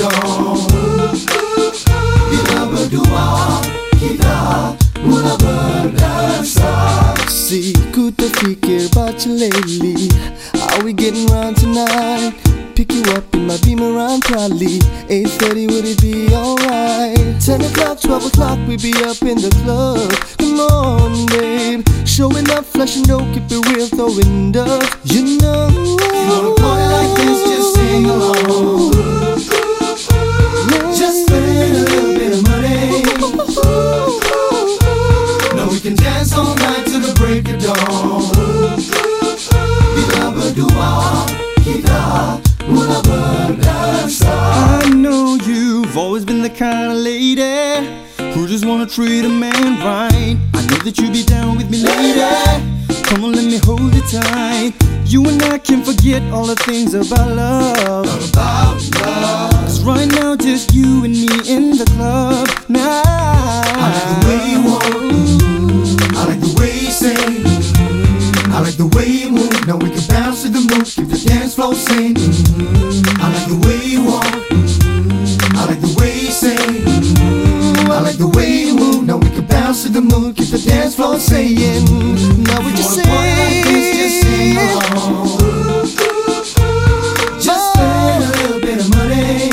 dawn. Bila berdua kita mula berdansa. See, ku terfikir baca lately. Are we getting round tonight? Pick you up in my Beamer around probably 8:30, would it be alright? 10 o'clock, 12 o'clock, we be up in the club. Come on, babe, showing up, flashing dope, keep it real, throwing dubs. You know, you wanna party like this, just sing along. Just spend a little bit of money. Now we can dance all night till the break of dawn. Bila berdua kita mula berdansa. I know you've always been the kind of lady who just wanna treat a man right. I know that you'll be down with me lady. Come on, let me hold you tight. You and I can forget all the things about love. Cause right now just you and me in the club now. I like the way you walk, I like the way you sing, I like the way you move. Now we can bounce to the mood, keep the dance floor sing. I like the way you walk, I like the way you sing, I like the way you move. Now we can bounce to the mood, keep the dance floor saying. now we just Just sing along. Just spend a little bit of money.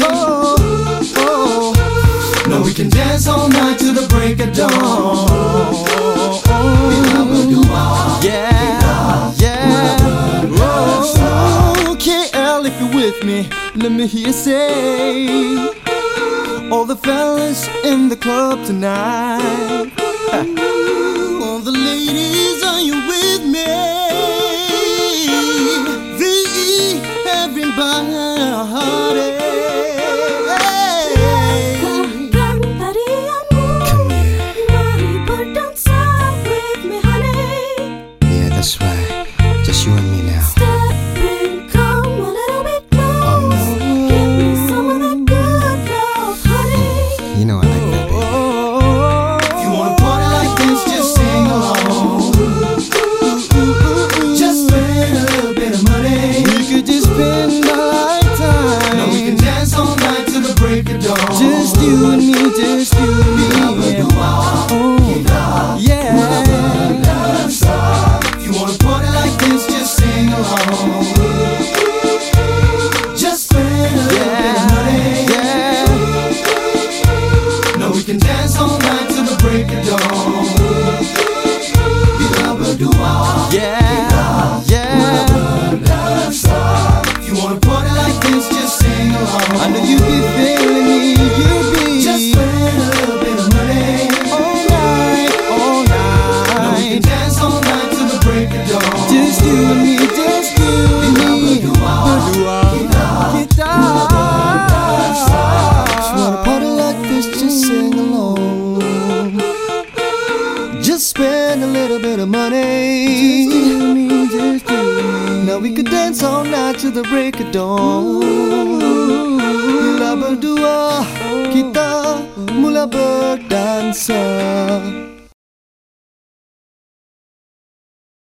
Now we can dance all night till the break of dawn. Bila berdua Yeah, yeah. Oh, KL, if you're with me, let me hear you say, all the fellas in the club tonight. All the ladies, are you with me? Everybody. That's right, just you and me now. Step in, come a little bit close. Give me some of that good love, honey. You know I like that, baby. If you wanna party like this, just sing along. Just spend a little bit of money. We could just spend our lifetime. Now we can dance all night till the break of dawn. Just you and me, just you and me. Yeah. If you wanna party like this, just sing along. Just spend a little bit of money. Yeah. Now we can dance all night till the break of dawn. Bila berdua Yeah. Yeah. berdansa. If you wanna party like this, just sing along. I know you be feeling me, you be. Just spend a little bit of money. All night, all Now we can night. dance all night till the break of dawn. Just you and me, just you and me. Berdua, kita. Wanna party like this, just sing along. Just spend a little bit of money. Just you and me, just you and me. Now we could dance all night till the break of dawn. Bila berdua kita mula berdansa.